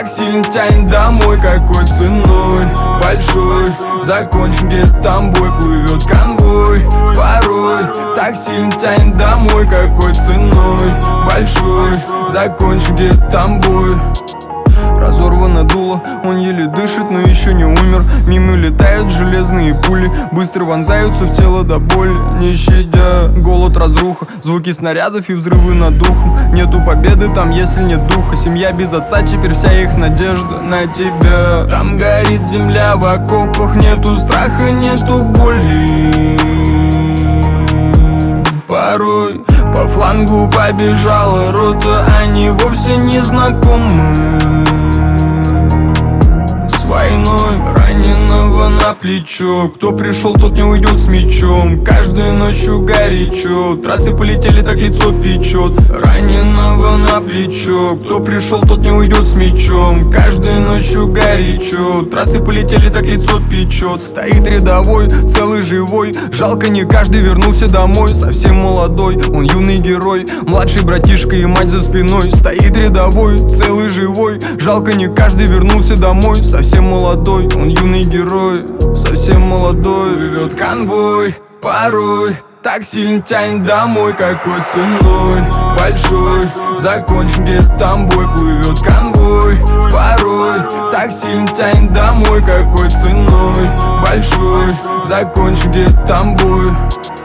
так сильно тянет домой, какой ценой большой. Закончим где-то там бой, плывет конвой. Порой так сильно тянет домой, какой ценой большой. Закончим где-то там бой. Разорвано дуло, он еле дышит, но еще не умер. Мимо летают железные пули, быстро вонзаются в тело до боли, не щадя. Голод, разруха, звуки снарядов и взрывы над духом. Нету победы там, если нет духа. Семья без отца, теперь вся их надежда на тебя. Там горит земля в окопах, нету страха, нету боли. Порой по флангу побежала рота, они вовсе не знакомы с войной. Раненого на плечо, кто пришел, тот не уйдет с мечом. Каждой ночью горячо, трассы полетели, так лицо печет. Раненого на плечо, кто пришел, тот не уйдет с мечом. Каждой ночью горячо, трассы полетели, так лицо печет. Стоит рядовой, целый живой, жалко не каждый вернулся домой. Совсем молодой, он юный герой, младший братишка и мать за спиной. Стоит рядовой, целый живой, жалко не каждый вернулся домой. Совсем молодой, он юный герой, совсем молодой. Плывет конвой, порой так сильно тянет домой, какой ценой большой. Закончим где-то там бой, плывет конвой. Порой так сильно тянет домой, какой ценой большой. Закончим где-то там бой.